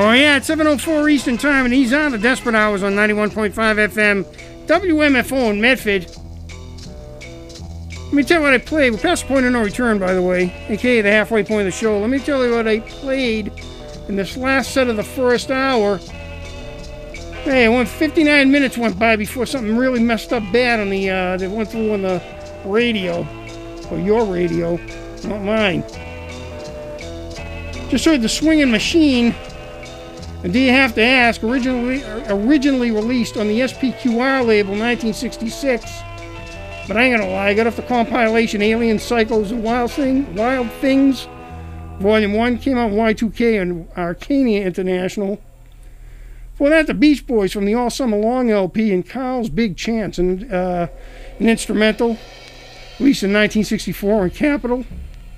Oh, yeah, it's 7:04 Eastern Time, and he's on the Desperate Hours on 91.5 FM, WMFO in Medford. Let me tell you what I played. We're past the point of no return, by the way, aka the halfway point of the show. Let me tell you what I played in this last set of the first hour. Hey, 59 minutes went by before something really messed up bad on the, that went through on the radio. Or your radio, not mine. Just heard the Swingin' Machine. And do you have to ask? Originally released on the SPQR label, 1966. But I ain't gonna lie, I got off the compilation Alien Psychos and Wild Things. Volume 1 came out in Y2K on Arcania International. Before that, the Beach Boys from the All Summer Long LP and Carl's Big Chance, an instrumental, released in 1964 on Capitol.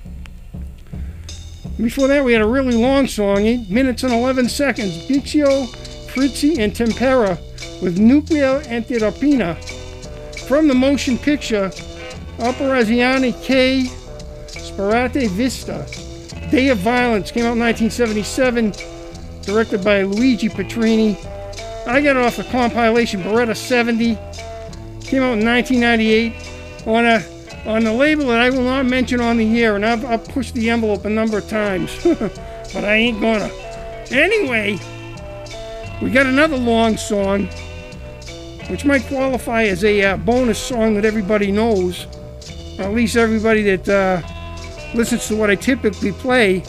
Before that, we had a really long song, 8 minutes and 11 seconds. Bixio, Fritzi, and Tempera with Nuclear Antirapina. From the motion picture, Operazione K. Sparate Vista. Day of Violence came out in 1977, directed by Luigi Petrini. I got it off the compilation Beretta 70. Came out in 1998 on a label that I will not mention on the air, and I've pushed the envelope a number of times, but I ain't gonna. Anyway, we got another long song, which might qualify as a bonus song that everybody knows, or at least everybody that listens to what I typically play.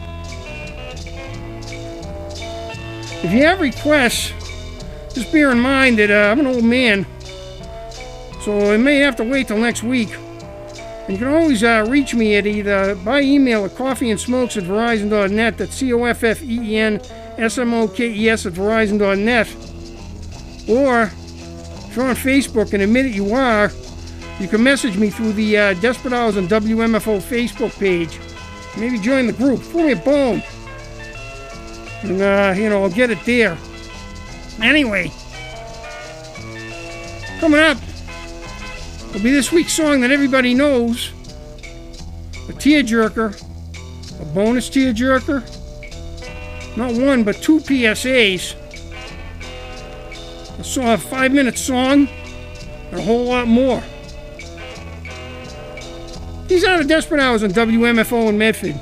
If you have requests, just bear in mind that I'm an old man, so I may have to wait till next week. And you can always reach me at either by email at coffeeandsmokes@verizon.net. That's COFFEENSMOKES@verizon.net. Or if you're on Facebook and admit it you are, you can message me through the Desperate Hours on WMFO Facebook page. Maybe join the group. Throw me a bone. And, I'll get it there. Anyway, coming up will be this week's song that everybody knows. A tearjerker. A bonus tearjerker. Not one, but 2 PSAs. A 5-minute song. And a whole lot more. These are the Desperate Hours on WMFO in Medford.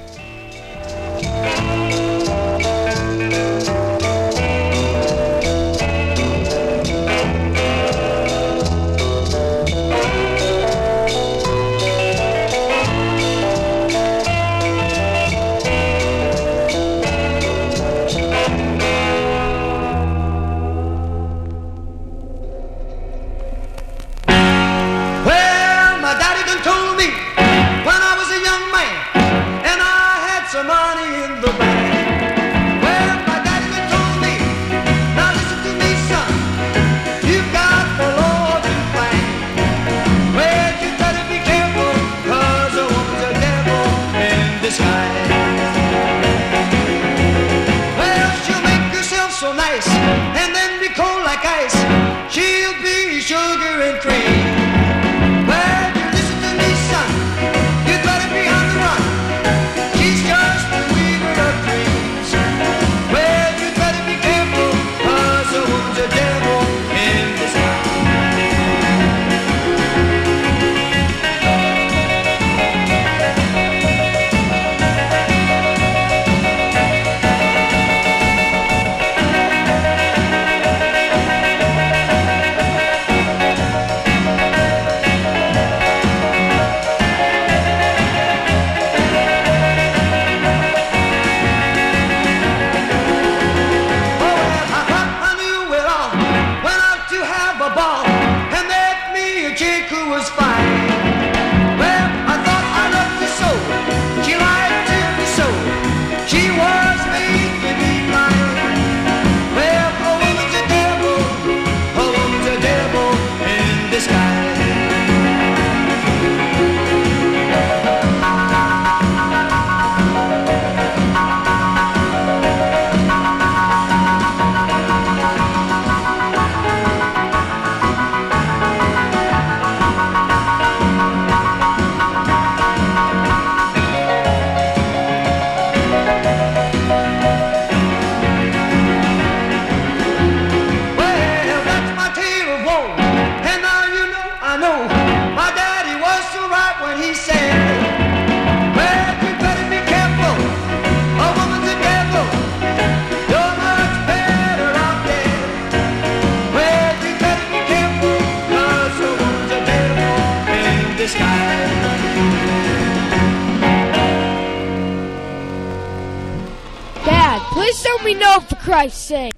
Well, my daddy done told me when I was a young man, and I me know, for Christ's sake.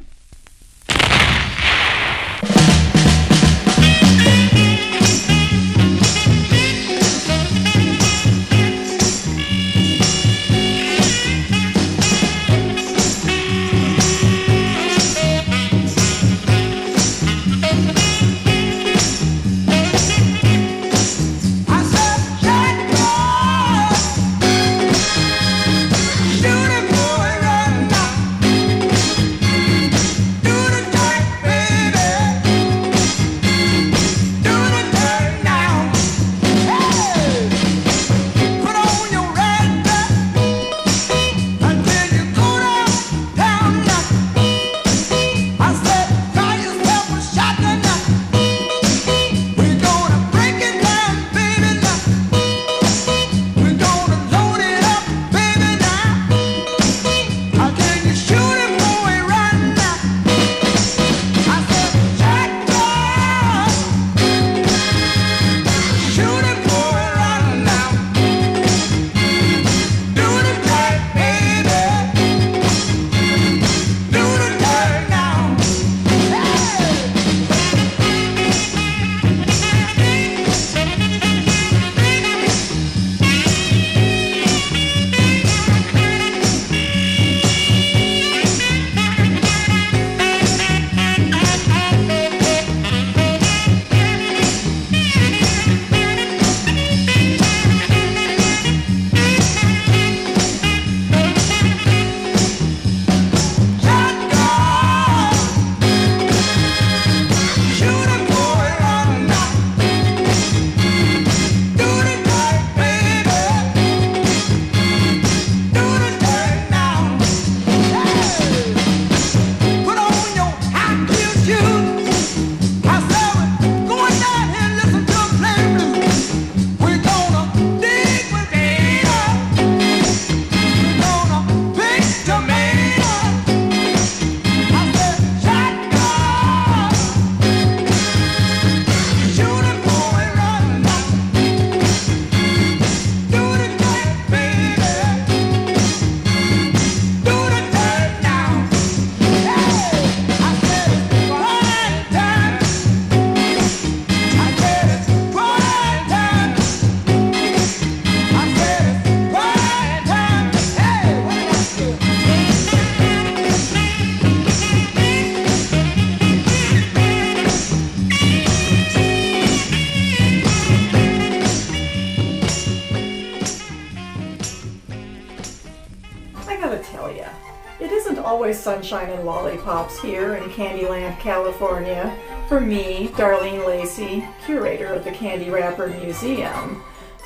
Sunshine and lollipops here in Candyland, California, for me, Darlene Lacey, curator of the Candy Wrapper Museum.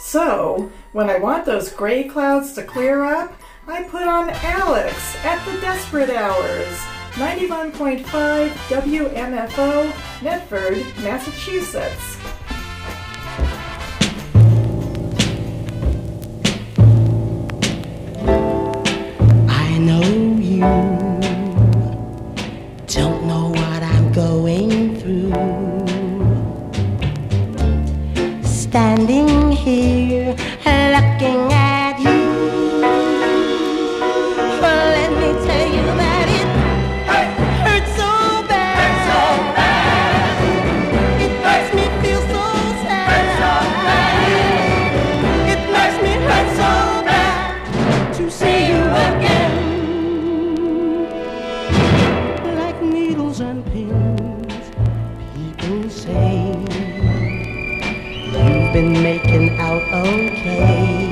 So, when I want those gray clouds to clear up, I put on Alex at the Desperate Hours, 91.5 WMFO, Medford, Massachusetts. I know you don't know what I'm going through. Standing here looking at you. Well, let me tell you that it hurts so bad. It makes me feel so sad. It makes me hurt so bad to see you again. And pins, people say you've been making out okay.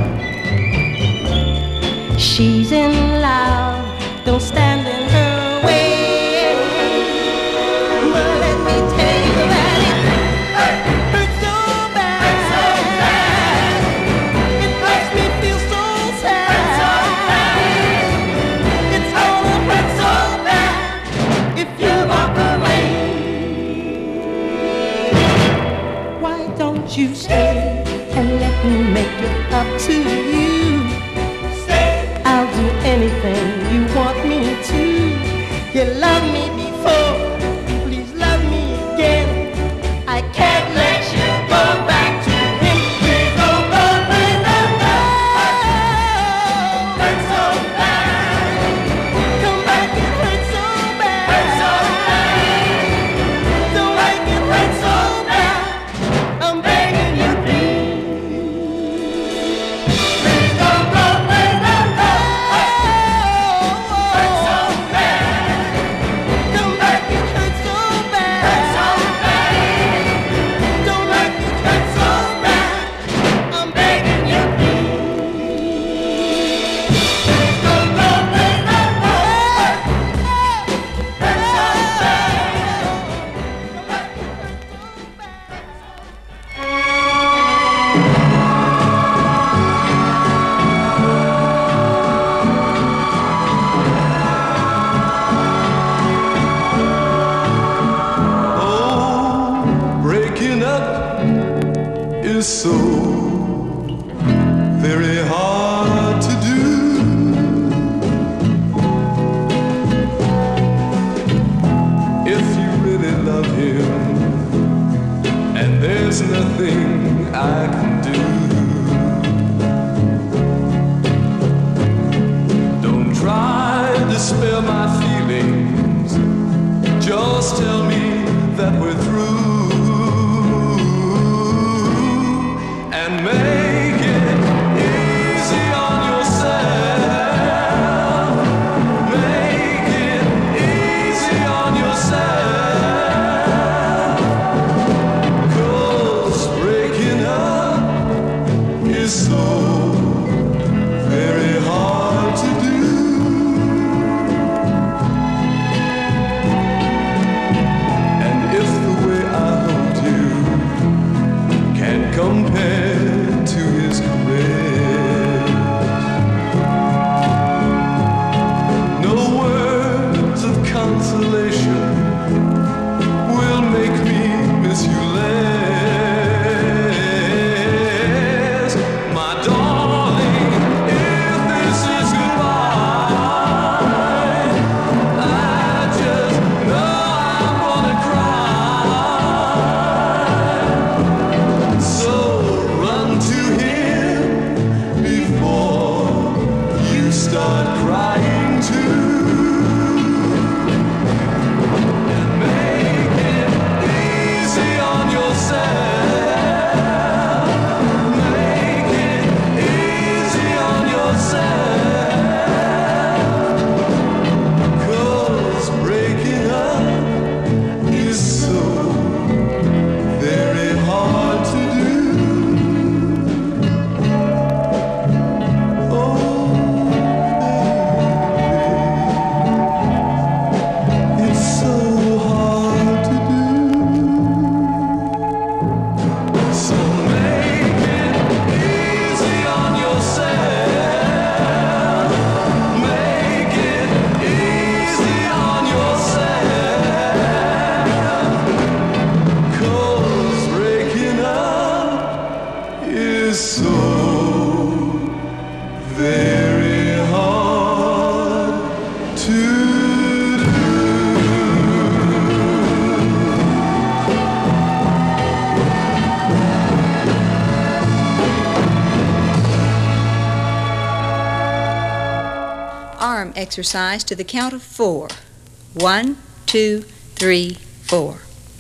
She's in love, don't stand in her way. Well, let me tell you that it hurts so bad. It makes me feel so sad. It's gonna hurt so bad if you walk away. Why don't you stay and let me make it up to you? Stay. I'll do anything you want me to. You love me before, please love me again. I can't let you go back to him. Please don't go back. Hurt so bad. Come back so very hard to do. If you really love him, and there's nothing I can do, don't try to spare my feelings, just tell me that we're through. And make it easy on yourself. Make it easy on yourself. 'Cause breaking up is so very hard to do. And if the way I hold you can't compare to his caress, no words of consolation will make me miss you less. My darling, if this is goodbye, I just know I'm gonna cry. So run to him before you start crying too. And make it easy on yourself. Make it easy on yourself. 'Cause breaking up is so very hard to do. Oh, baby, it's so hard to do. So make it easy on yourself. Make it easy on yourself. 'Cause breaking up is so very hard to do. Arm exercise to the count of 4. 1, 2, 3, 4.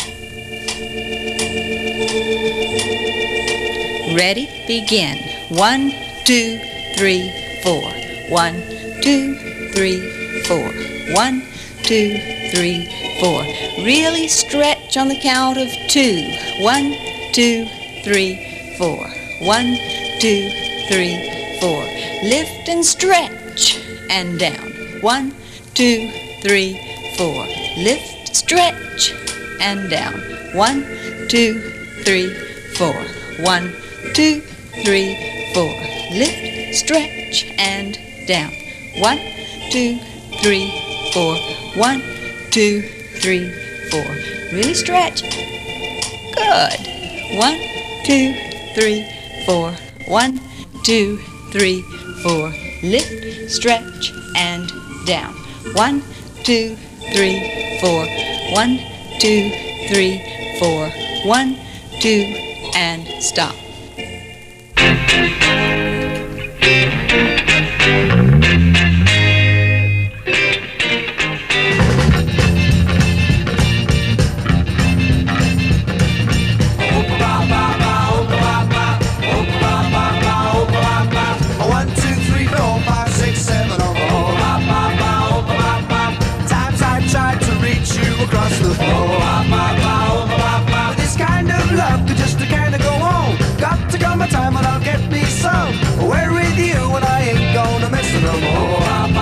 Ready? Begin. 1, 2, 3, 4. 1, 2, 3, 4. 1, 2, 3, 4. Really stretch on the count of 2. 1, 2, 3, 4. 1, 2, 3, 4. Lift and stretch and down. 1, 2, 3, 4. Lift, stretch and down. 1, 2, 3, 4. 1, 2, 3, 4. Lift, stretch and down. 1, 2, 3, 4. 1, 2, 3, 4. Really stretch. Good. 1, 2, 3, 4. 1, 2, 3, 4. Lift, stretch and down. 1, 2, 3, 4. 1, 2, 3, 4. 1, 2, and stop. Across the floor. With this kind of love, just to kind of go on. Got to come a time when I'll get me some. Where with you and I ain't gonna miss it no more.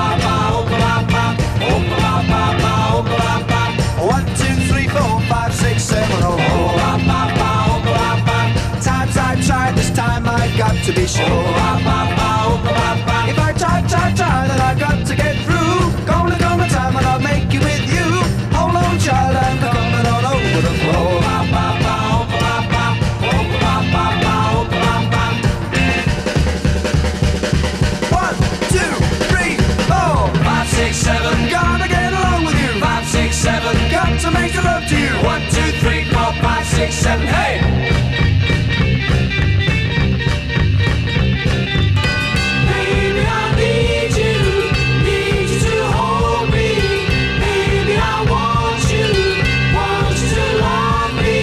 1, 2, 3, 4, 5, 6, 7, oh. Times I've tried, this time I got to be sure. If I try, then I got to get through. Gonna come a time when I'll make you with you. Hold on, child, I'm coming on over the floor. to make love to you. 1, 2, 3, 4, 5, 6, 7, hey! Baby, I need you to hold me. Baby, I want you to love me.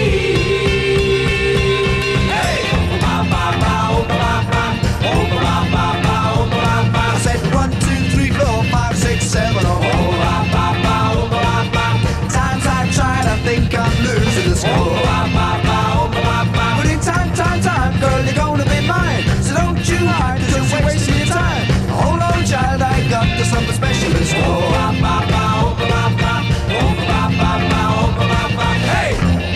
Hey! Ba ba ba, oh ba ba, oh ba ba ba, oh ba ba. I said 1, 2, 3, 4, 5, 6, 7, oh ba ba ba, oh ba ba. Times I tried, I think I'm losing the score. Oh ba ba ba, oh ba ba. But in time, girl, you're gonna be mine. So don't you hide, just wasting your time. Hold on, child, I got something special in store. Oh ba ba ba, oh ba ba, oh ba ba ba, oh ba ba. Hey!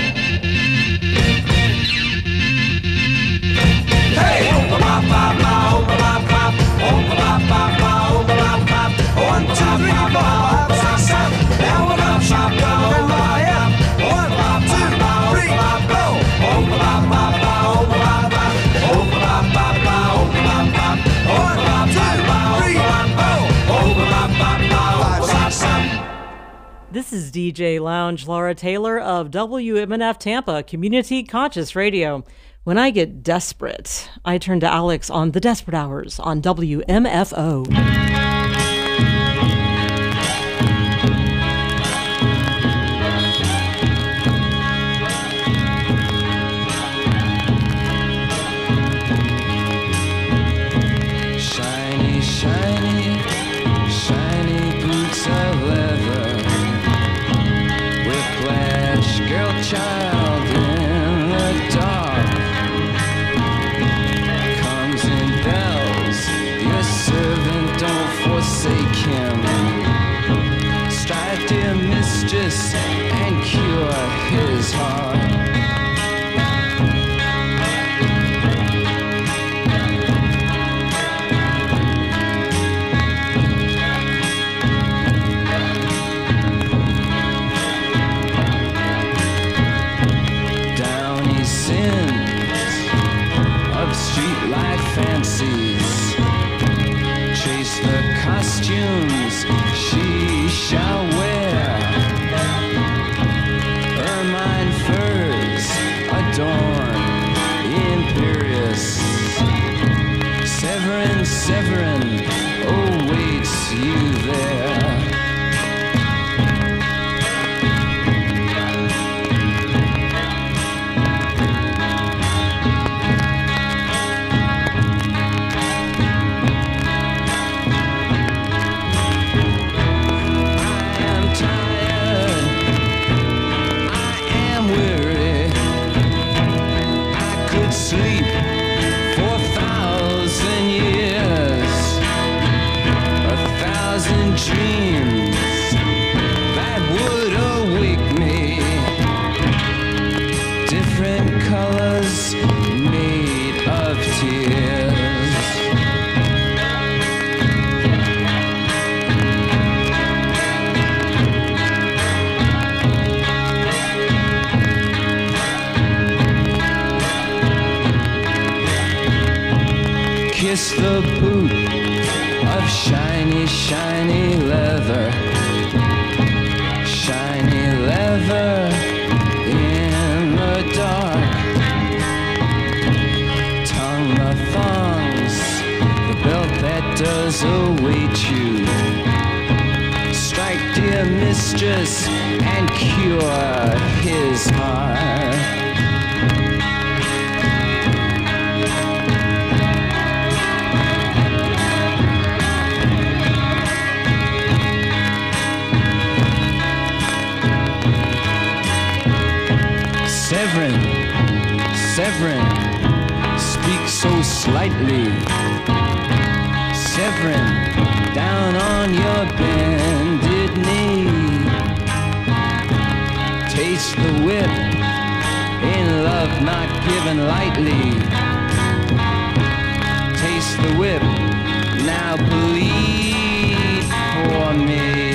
Hey! Oh ba ba ba, oh ba ba, oh ba ba ba, oh ba ba. 1, 2, 3, 4, 5, 6, 7. Now we're up, shop, go, where I am. 1, 2, 3, go. Oh ba ba ba, oh ba ba, oh ba ba ba, oh ba ba. 1, 2, 3, go. Oh ba ba ba, 5, 6, 7. This is DJ Lounge Laura Taylor of WMNF Tampa Community Conscious Radio. When I get desperate, I turn to Alex on The Desperate Hours on WMFO. Shiny, shiny, shiny boots of leather. Whiplash, girl child in the dark. Comes in bells, your servant, don't forsake him. Strive, dear mistress, and cure his heart. Downy sins of streetlight fancies. Chase the costumes she shall wear. Ermine furs adorn imperious. Severin, Severin awaits you there. Sleep for 1,000 years, 1,000 dreams that would awake me. Different colors made of tears. Kiss the boot of shiny, shiny leather. Shiny leather in the dark. Tongue the thongs, the belt that does await you. Strike, dear mistress, and cure his heart. Severin, Severin, speak so slightly. Severin, down on your bended knee. Taste the whip, in love not given lightly. Taste the whip, now bleed for me.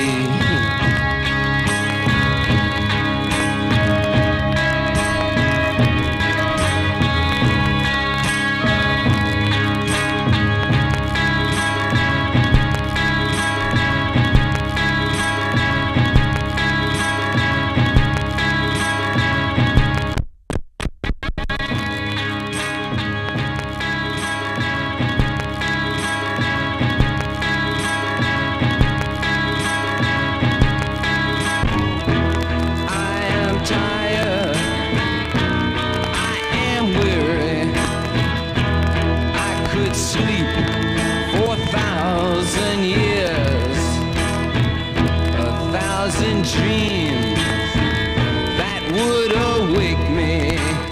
dreams that would awake me.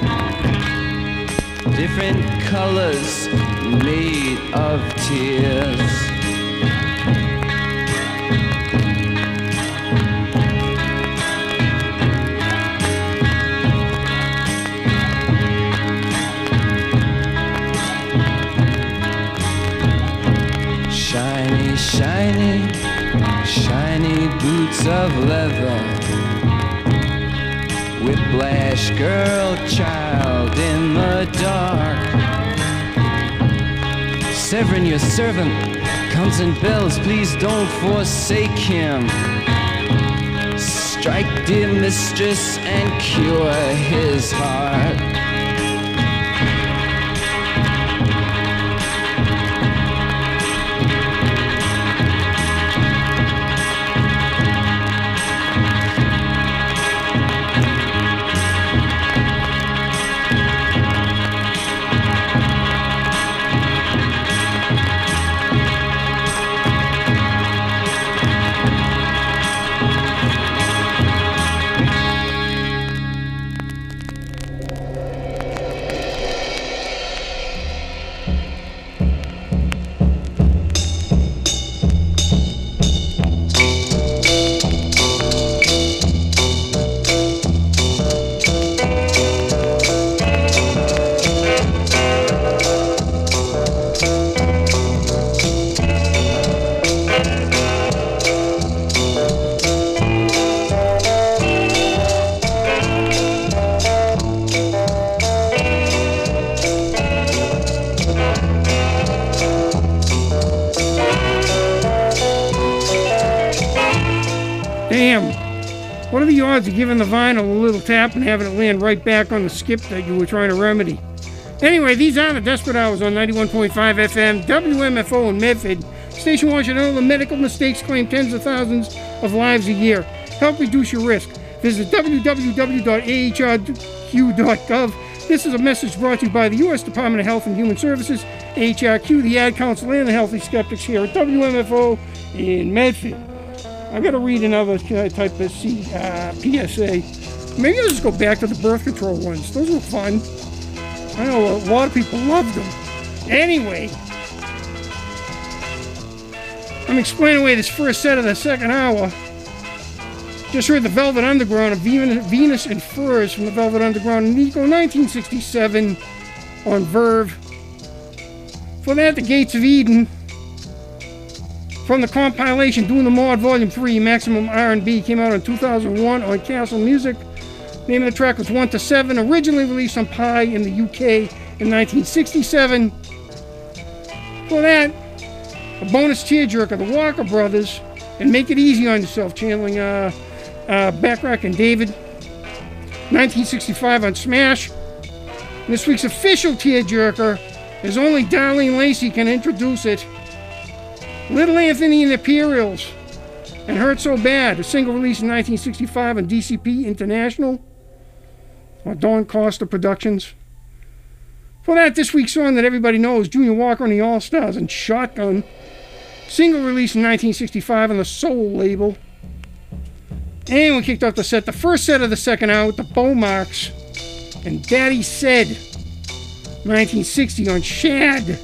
Different colors made of tears. Shiny, shiny, shiny boots of leather. Whiplash girl, child in the dark. Severin, your servant, comes in bells, please don't forsake him. Strike, dear mistress, and cure his heart. Damn. What are the odds of giving the vinyl a little tap and having it land right back on the skip that you were trying to remedy? Anyway, these are the Desperate Hours on 91.5 FM, WMFO in Medford. Station wants you to know the medical mistakes claim tens of thousands of lives a year. Help reduce your risk. Visit www.ahrq.gov. This is a message brought to you by the U.S. Department of Health and Human Services, AHRQ, the Ad Council, and the Healthy Skeptics here at WMFO in Medford. I got to read another type of PSA. Maybe I'll just go back to the birth control ones. Those were fun. I know a lot of people loved them. Anyway, I'm explaining away this first set of the second hour. Just heard the Velvet Underground of Venus and Furs from the Velvet Underground in Nico, 1967 on Verve. For that, The Gates of Eden from the compilation Doing the Mod Volume 3, Maximum R&B, came out in 2001 on Castle Music. Name of the track was 1 to 7, originally released on Pi in the UK in 1967. For that, a bonus tearjerker, The Walker Brothers, and Make It Easy on Yourself, channeling Backrack and David, 1965 on Smash. And this week's official tearjerker is only Darlene Lacey can introduce it. Little Anthony and the Imperials and Hurt So Bad, a single release in 1965 on DCP International or Don Costa Productions. For that, this week's song that everybody knows, Junior Walker and the All-Stars and Shotgun, single release in 1965 on the Soul label. And we kicked off the set, the first set of the second hour with the Bowmarks and Daddy Said, 1960 on Shad.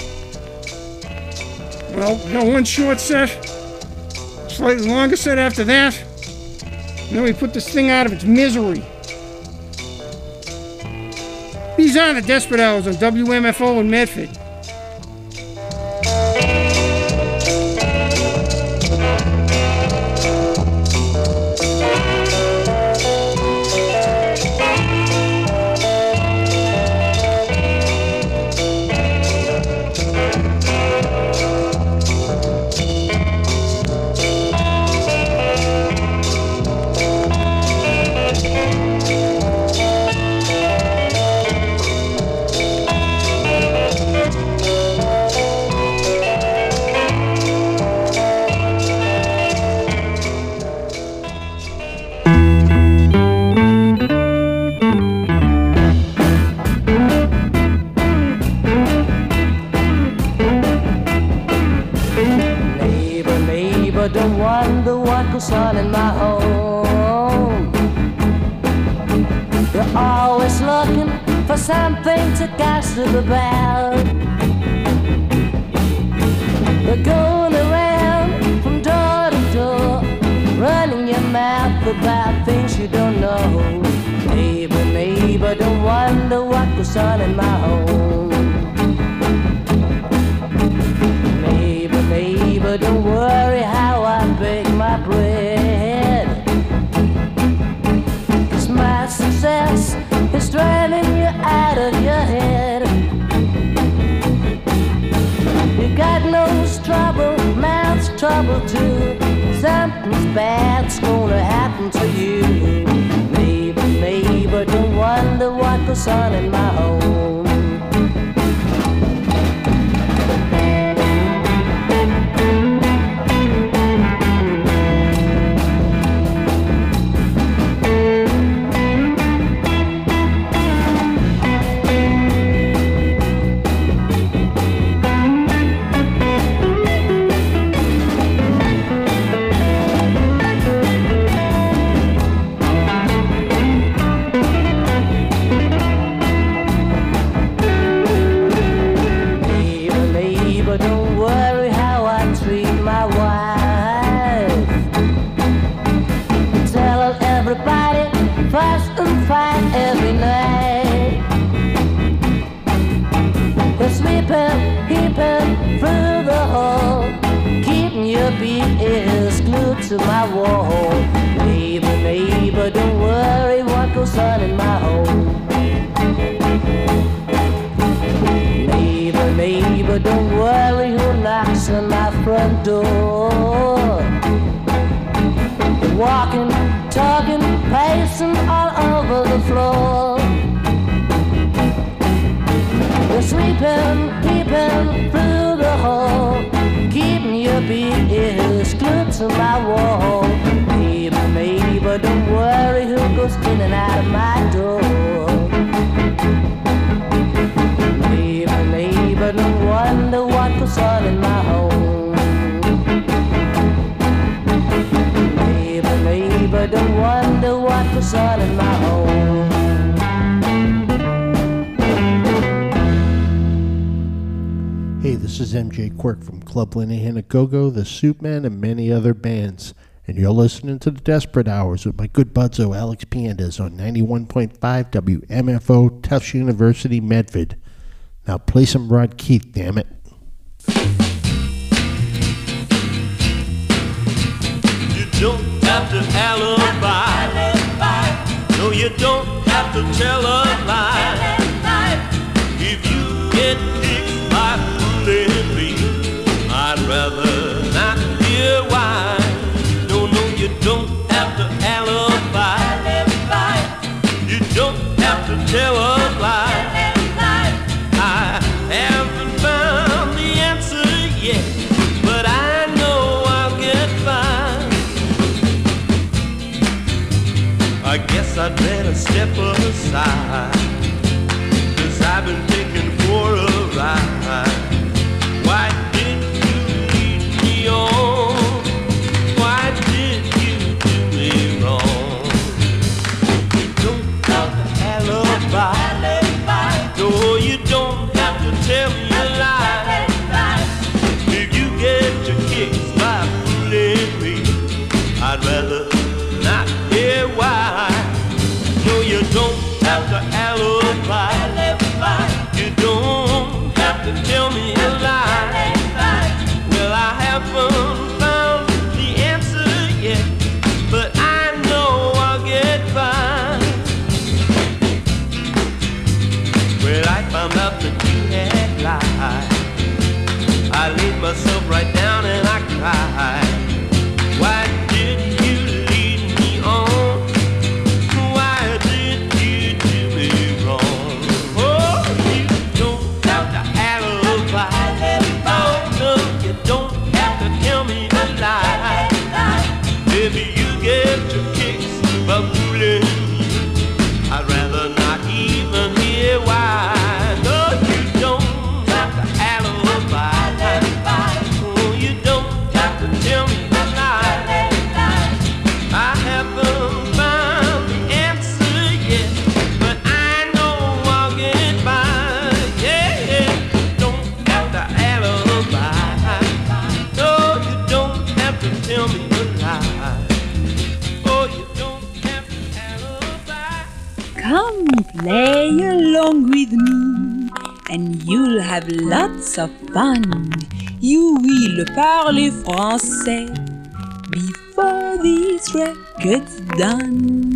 Well, we got one short set, slightly longer set after that, and then we put this thing out of its misery. These are the Desperate Hours on WMFO in Medford. something to gossip about. They're going around from door to door, running your mouth about things you don't know. Neighbor, neighbor, don't wonder what goes on in my home. Neighbor, neighbor, don't worry how I bake my bread. 'Cause my success is driving you out of your head. You got nose trouble, mouth trouble too. Something's bad's gonna happen to you. Neighbor, neighbor, don't wonder what goes on in my home. To my wall. Neighbor, neighbor, don't worry what goes on in my home. Neighbor, neighbor, don't worry who knocks on my front door. Walking, talking, pacing all over the floor. They're sweeping, peeping through the hole, keeping your big ears glued to my wall. Neighbor, neighbor, don't worry who goes in and out of my door. Neighbor, neighbor, don't wonder what goes on in my home. Neighbor, neighbor, don't wonder what goes on in my home. Hey, this is MJ Quirk from Club Linehan a Go-Go, The Soupmen, and many other bands. And you're listening to The Desperate Hours with my good budzo Alex Piandes on 91.5 WMFO, Tufts University, Medford. Now play some Rod Keith, damn it. You don't have to alibi. No, you don't have to tell a lie. If you get kicked by fooling me, I'd rather not hear why. No, you don't have to alibi. You don't have to tell a lie. I haven't found the answer yet, but I know I'll get fine. I guess I'd better step aside, 'cause I've been taken for a ride. Why did you lead me on? Why did you do me wrong? You don't have to alibi. No, you don't have to tell me a lie. If you get your kicks by fooling me, I'd rather not hear why. No, you don't have to alibi. You don't have to tell me a lie. Well, I haven't found the answer yet, but I know I'll get by. Well, I found out that you had lied. I laid myself right down and I cried. Why did you lead me on? Why did you do me wrong? Oh, you don't have to alibi. play along with me, and you'll have lots of fun. You will parler français before this record's done.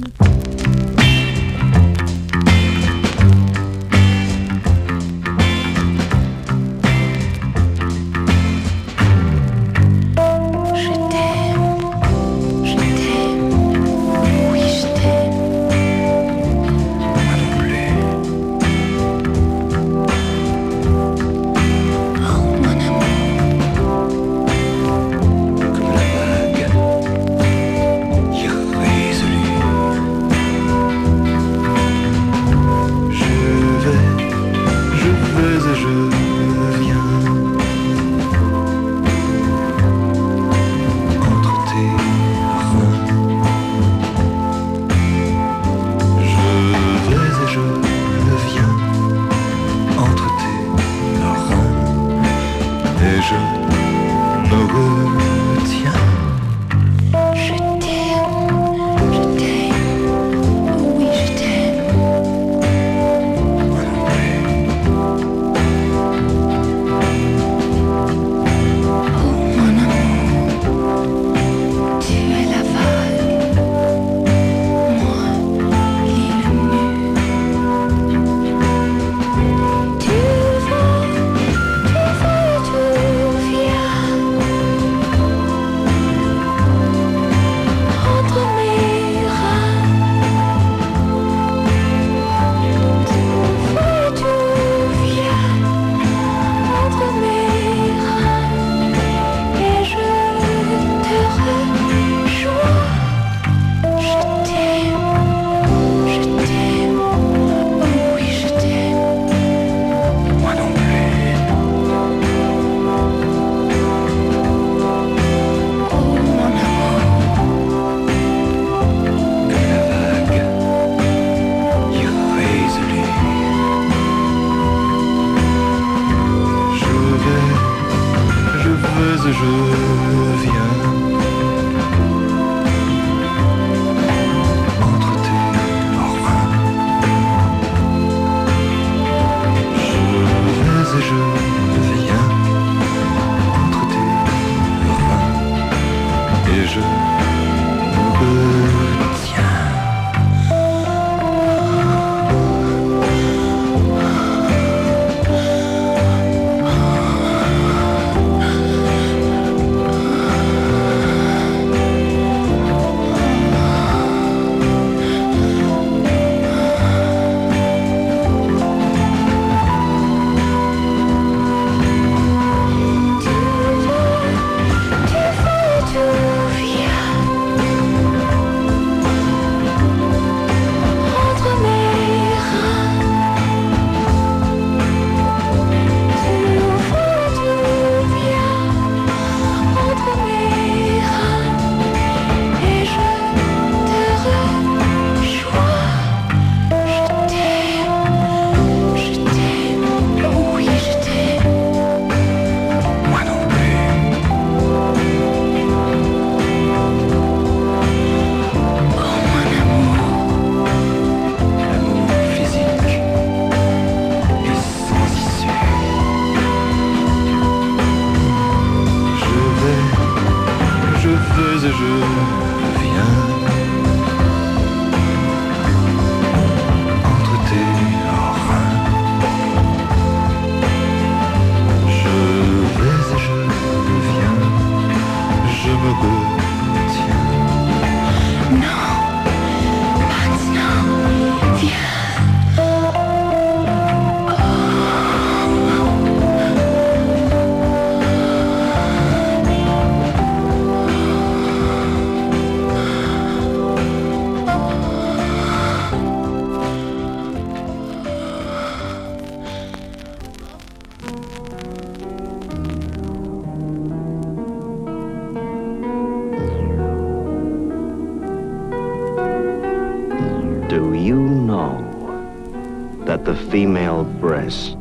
The female breast,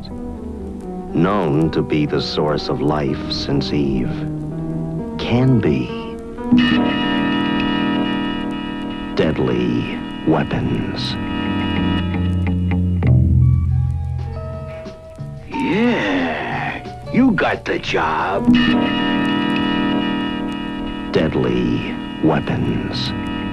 known to be the source of life since Eve, can be deadly weapons. Yeah, you got the job. Deadly weapons.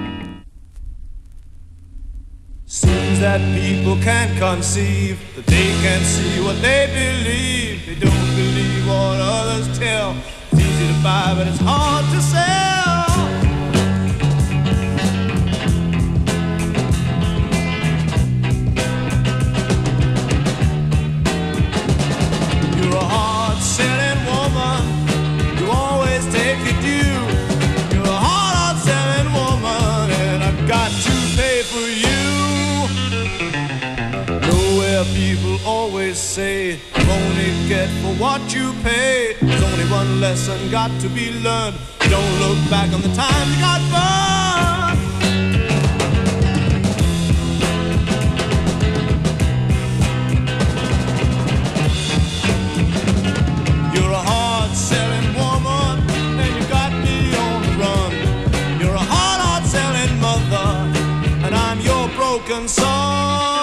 Seems that people can't conceive, that they can't see what they believe. They don't believe what others tell. It's easy to buy, but it's hard to sell. You're a hard-selling woman, you always take your due. You're a hard-selling woman, and I've got to pay for you. Nowhere people always say you only get for what you pay. There's only one lesson got to be learned. Don't look back on the time you got burned. You're a hard-selling woman, and you got me on the run. You're a hard-selling mother, and I'm your broken son.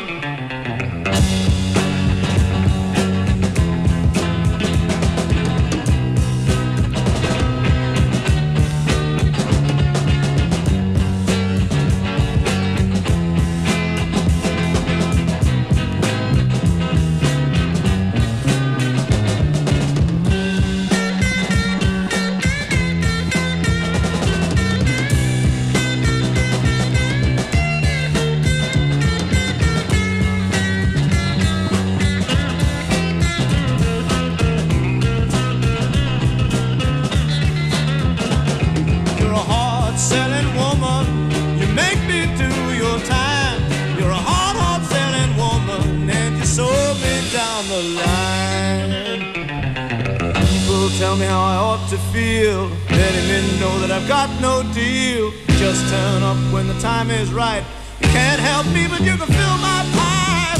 Tell me how I ought to feel, letting me know that I've got no deal. Just turn up when the time is right. You can't help me, but you can fill my pipe.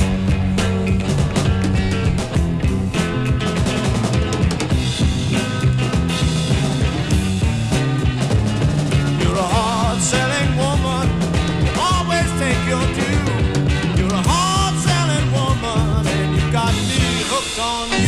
You're a hard-selling woman, you always take your due. You're a hard-selling woman, and you got me hooked on you.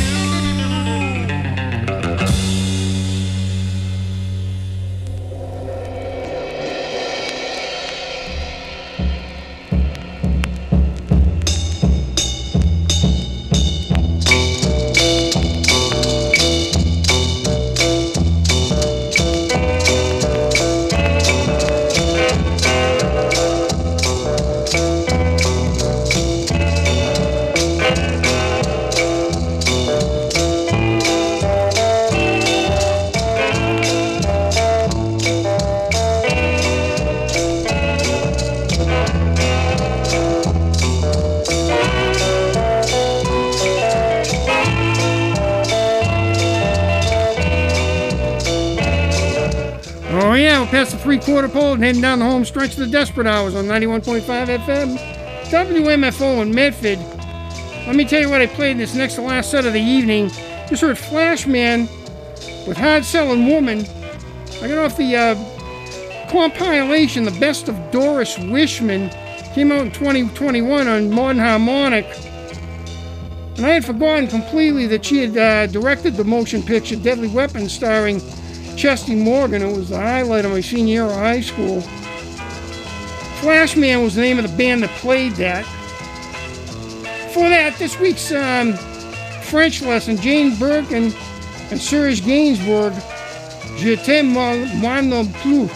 Past the three-quarter pole and heading down the home stretch of the Desperate Hours on 91.5 FM, WMFO in Medford. Let me tell you what I played in this next to last set of the evening. Just heard Flashman with Hard Selling Woman. I got off the compilation, The Best of Doris Wishman. Came out in 2021 on Modern Harmonic. And I had forgotten completely that she had directed the motion picture Deadly Weapons starring Chesty Morgan. It was the highlight of my senior year of high school. Flashman was the name of the band that played that. For that, this week's French lesson, Jane Birkin and Serge Gainsbourg, Je t'aime moi non plus.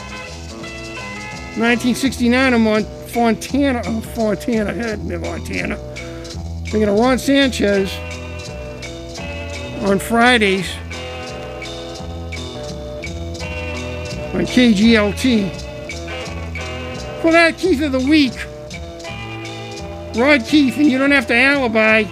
1969 on Fontana. Thinking of Ron Sanchez on Fridays on KGLT. For that, Keith of the Week, Rod Keith, and You Don't Have to Alibi,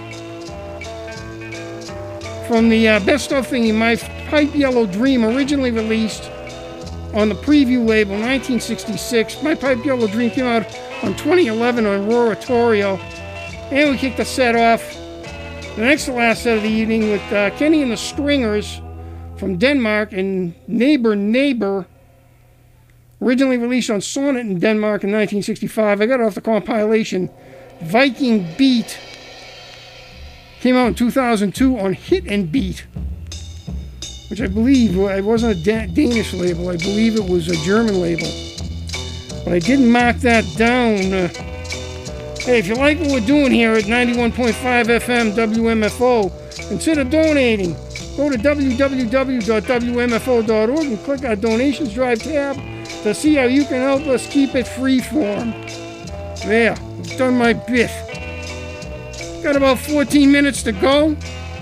from the best of thing, My Pipe Yellow Dream, originally released on the Preview label, 1966. My Pipe Yellow Dream came out on 2011 on Roratorio. And we kicked the set off, the next to last set of the evening, with Kenny and the Stringers from Denmark and Neighbor Neighbor, originally released on Sonnet in Denmark in 1965. I got it off the compilation Viking Beat. Came out in 2002 on Hit and Beat, which I believe it wasn't a Danish label. I believe it was a German label. But I didn't mark that down. Hey, if you like what we're doing here at 91.5 FM WMFO, consider donating. Go to www.wmfo.org and click our Donations Drive tab to see how you can help us keep it freeform. There, I've done my bit. Got about 14 minutes to go.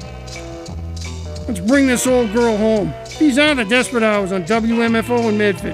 Let's bring this old girl home. These are the Desperate Hours on WMFO in Medford.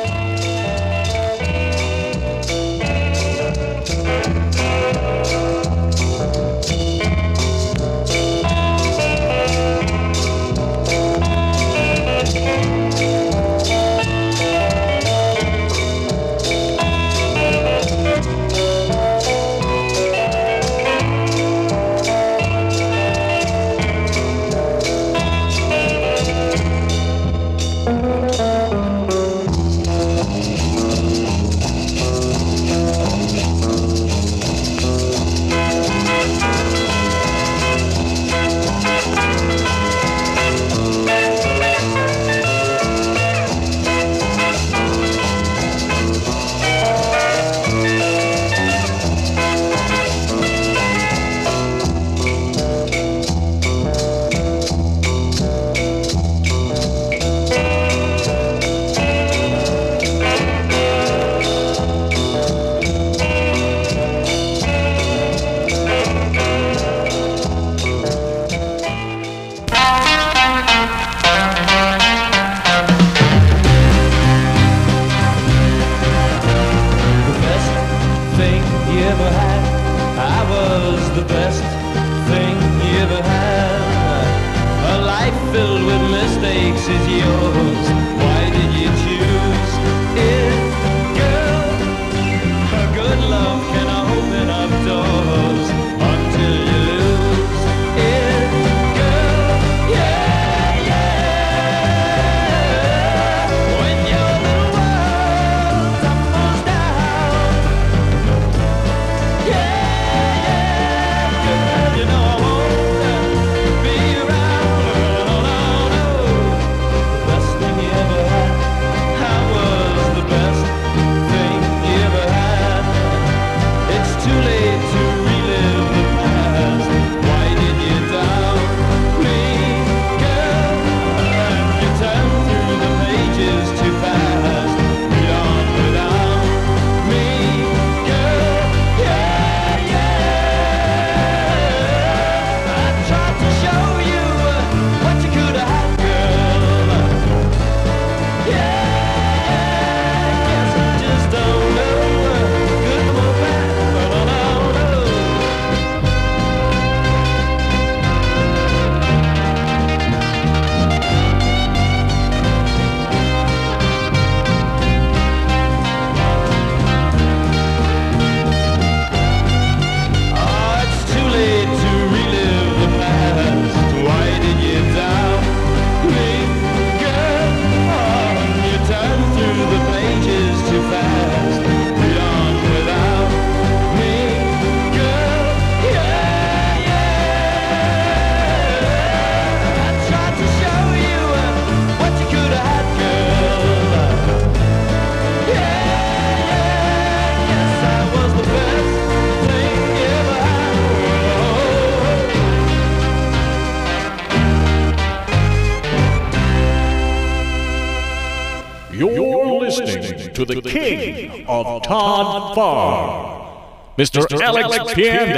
To the king of Todd Farr, Mr. Alex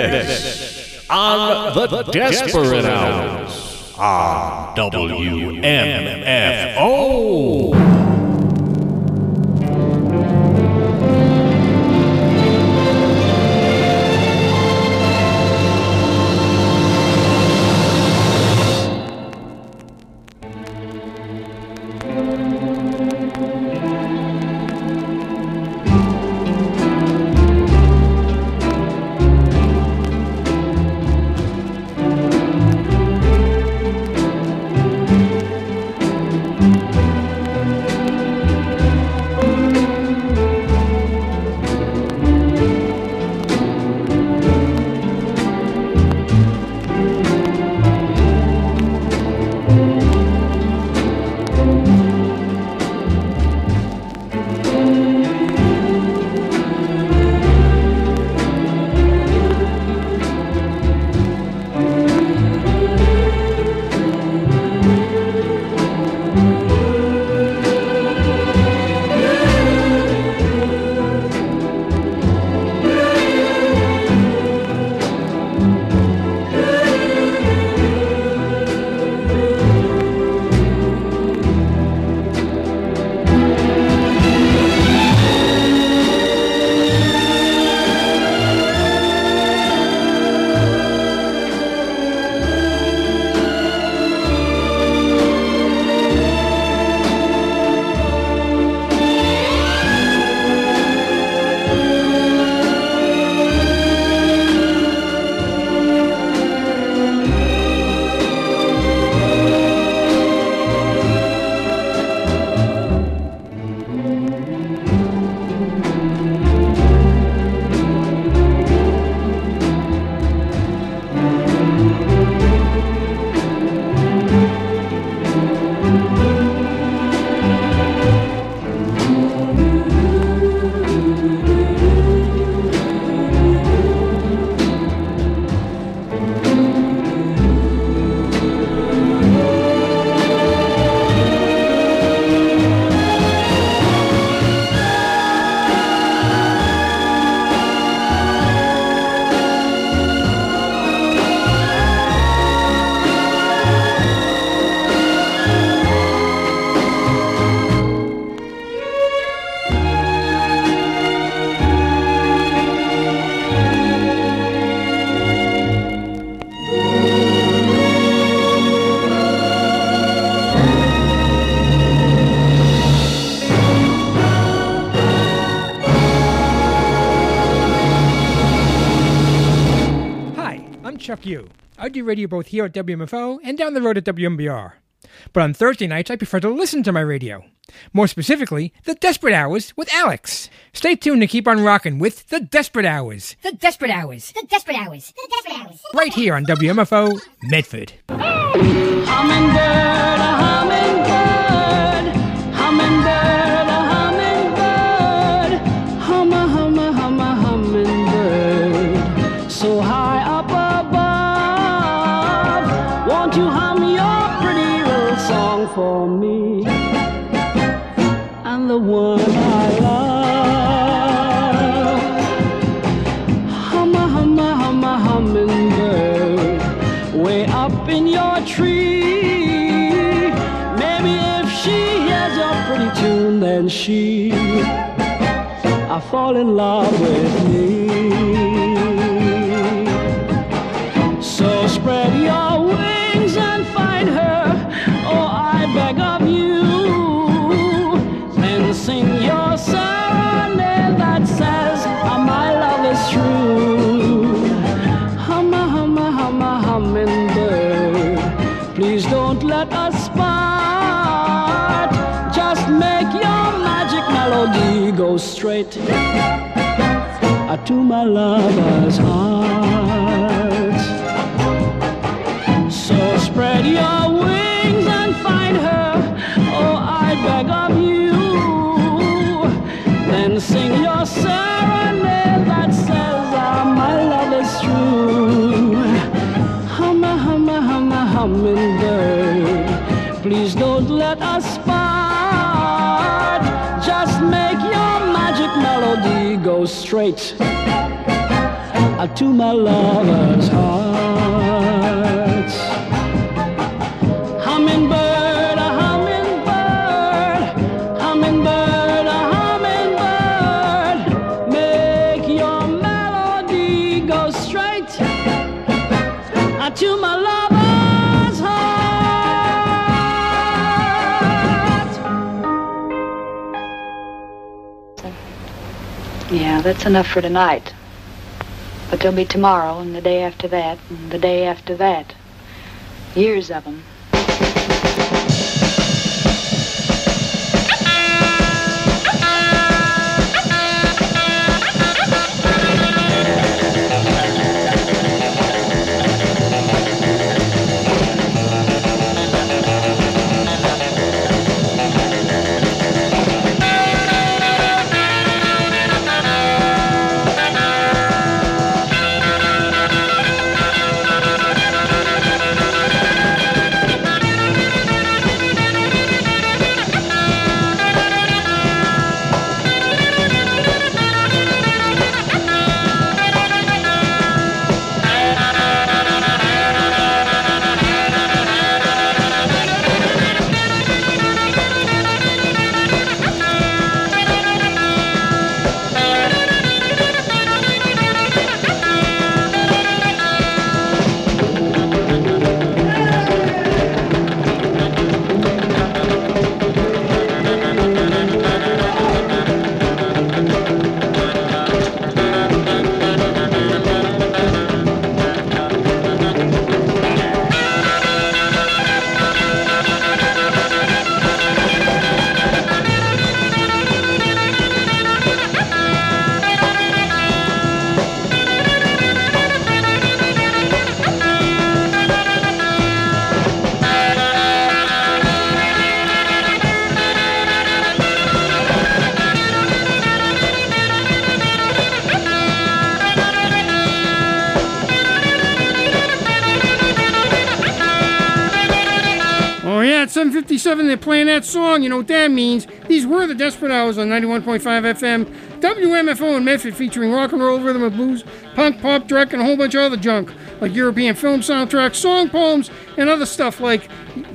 Piandes, on the Desperate Hours on WMFO. Chuck U. I do radio both here at WMFO and down the road at WMBR. But on Thursday nights, I prefer to listen to my radio. More specifically, The Desperate Hours with Alex. Stay tuned to keep on rocking with The Desperate Hours. The Desperate Hours. The Desperate Hours. The Desperate Hours. Right here on WMFO, Medford. Hummingbird, a hummingbird. Hummingbird, a hummingbird. Humma, humma, humma, hummingbird. So high up above. Won't you hum your pretty little song for me? And the one I love. Humma, humma, humma, hummingbird, way up in your tree. Maybe if she hears your pretty tune, then I'll fall in love with me. So spread your wings and find her. Oh, I beg of you. Sing your serenade that says my love is true. Humma, humma, humma, hummingbird, please don't let us part. Just make your magic melody go straight to my lover's heart. So spread your wings and find her. Oh, I beg of you. And sing your serenade that says my love is true. Humma, humma, humma, hummingbird, please don't let us part. Just make your magic melody go straight to my lover's heart. Hummingbird, a hummingbird, hummingbird, a hummingbird, make your melody go straight to my lover's heart. Yeah, that's enough for tonight. But there'll be tomorrow, and the day after that, and the day after that. Years of them. At 7:57, they're playing that song. You know what that means. These were the Desperate Hours on 91.5 FM, WMFO in Medford, featuring rock and roll, rhythm and blues, punk, pop, dreck, and a whole bunch of other junk, like European film soundtracks, song poems, and other stuff like...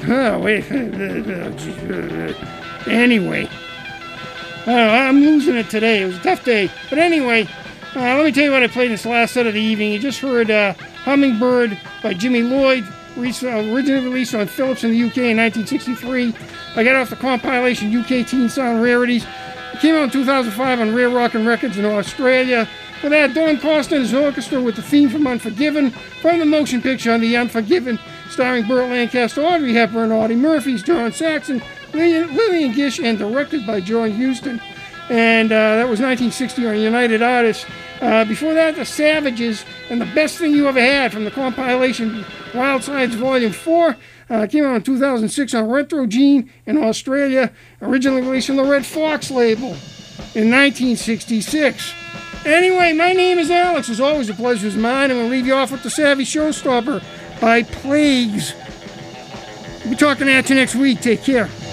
Anyway. I'm losing it today. It was a tough day. But anyway, let me tell you what I played this last set of the evening. You just heard Hummingbird by Jimmy Lloyd, originally released on Philips in the UK in 1963. I got off the compilation UK Teen Sound Rarities. It came out in 2005 on Rare Rockin' Records in Australia. For that, Don Costa and his orchestra with the theme from Unforgiven, from the motion picture The Unforgiven, starring Burt Lancaster, Audrey Hepburn, Audie Murphy, John Saxon, Lillian Gish, and directed by John Huston. And that was 1960 on United Artists. Before that, The Savages and The Best Thing You Ever Had from the compilation Wild Sides Volume 4. Came out in 2006 on Retro Gene in Australia, originally released on the Red Fox label in 1966. Anyway, my name is Alex. As always, the pleasure is mine, and we'll leave you off with The Savvy Showstopper by Plagues. We'll be talking at you next week. Take care.